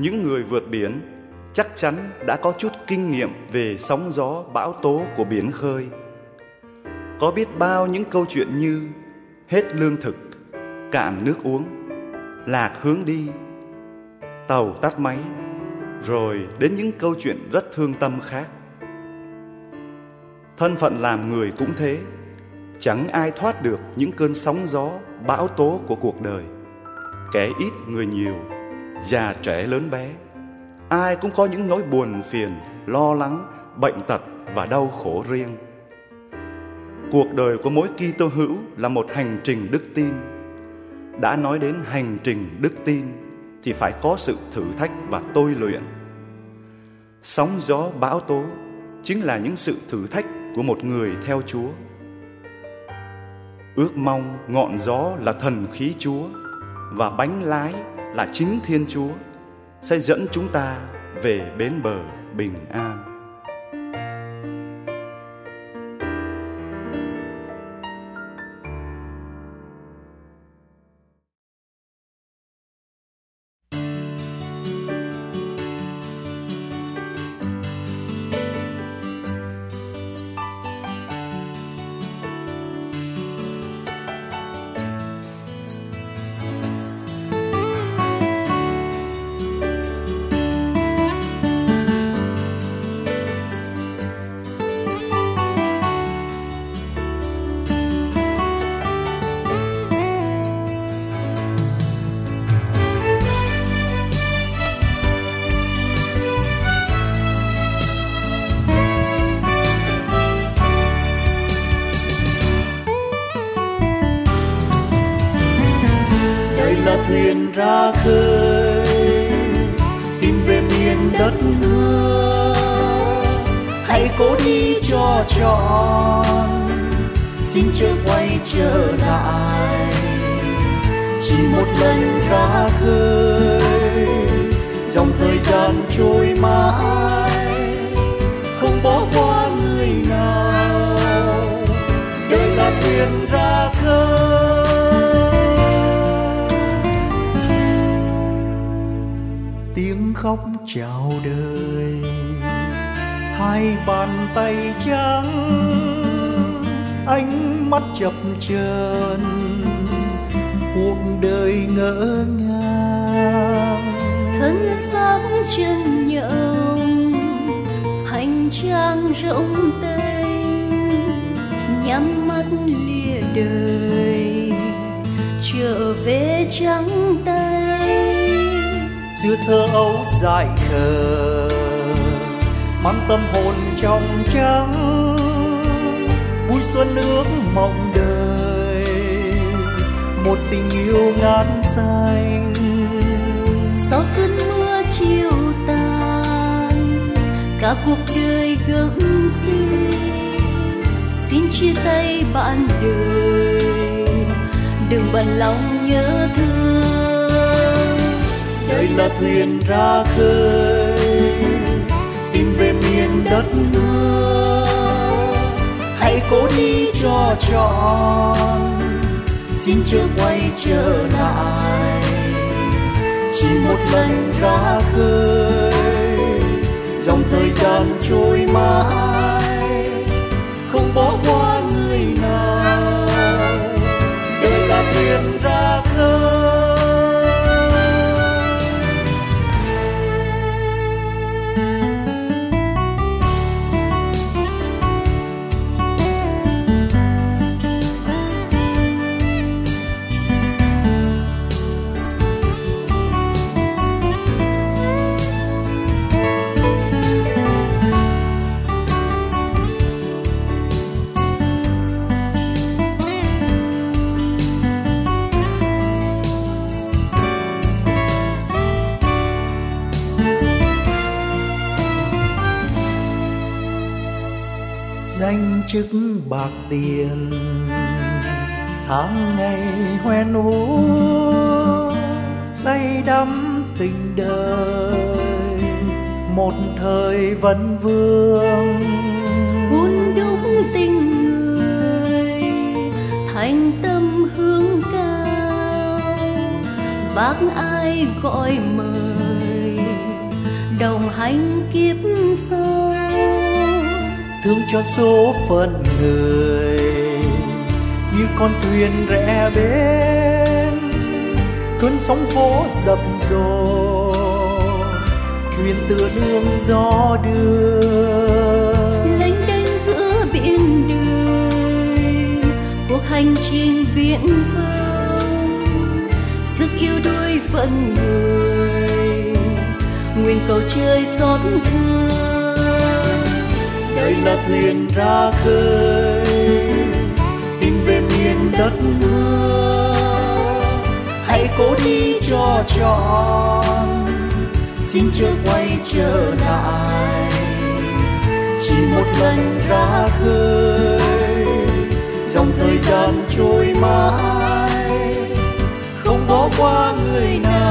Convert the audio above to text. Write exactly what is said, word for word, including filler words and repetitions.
những người vượt biển chắc chắn đã có chút kinh nghiệm về sóng gió bão tố của biển khơi. Có biết bao những câu chuyện như hết lương thực, cạn nước uống, lạc hướng đi, tàu tắt máy, rồi đến những câu chuyện rất thương tâm khác. Thân phận làm người cũng thế, chẳng ai thoát được những cơn sóng gió bão tố của cuộc đời. Kẻ ít người nhiều, già trẻ lớn bé, ai cũng có những nỗi buồn phiền, lo lắng, bệnh tật và đau khổ riêng. Cuộc đời của mỗi Kitô hữu là một hành trình đức tin. Đã nói đến hành trình đức tin thì phải có sự thử thách và tôi luyện. Sóng gió bão tố chính là những sự thử thách của một người theo Chúa. Ước mong ngọn gió là thần khí Chúa và bánh lái là chính Thiên Chúa sẽ dẫn chúng ta về bến bờ bình an. thuyền ra khơi tìm về miền đất hứa, hãy cố đi cho trọn, xin chớ quay trở lại. Chỉ một lần ra khơi, dòng thời gian trôi mãi, không bỏ qua người nào. Đời là thuyền ra khơi, tiếng khóc chào đời, hai bàn tay trắng, ánh mắt chập chờn, cuộc đời ngỡ ngàng. Thân xác chân nhộng, hành trang rộng tênh, nhắm mắt lìa đời, trở về trắng tay. Giữa thơ ấu dại khờ, mang tâm hồn trong trắng, vui xuân ước mộng đời, một tình yêu ngát xanh. Sau cơn mưa chiều tàn, cả cuộc đời gấm xin, xin chia tay bạn đời, đừng bận lòng nhớ thương. Đây là thuyền ra khơi, tìm về miền đất hứa, hãy cố đi cho trọn, xin chớ quay trở lại. Chỉ một lần ra khơi, dòng thời gian trôi mãi, không bỏ qua người nào. Đời là thuyền ra khơi. Danh chức bạc tiền, tháng ngày hoen ố, say đắm tình đời, một thời vấn vương. Hôn đúc tình người, thành tâm hướng cao, bác ai gọi mời, đồng hành kiếp sau. Thương cho số phận người như con thuyền rẽ bến, cơn sóng vỗ dập dồ, thuyền tựa nương gió đưa, lênh đênh giữa biển đời, cuộc hành trình viễn vông, sức yêu đuối phận người, nguyện cầu trời xót thương. Đây là thuyền ra khơi, tìm về miền đất mưa, hãy cố đi cho trọn, xin chớ quay trở lại. Chỉ một lần ra khơi, dòng thời gian trôi mãi, không bỏ qua người nào.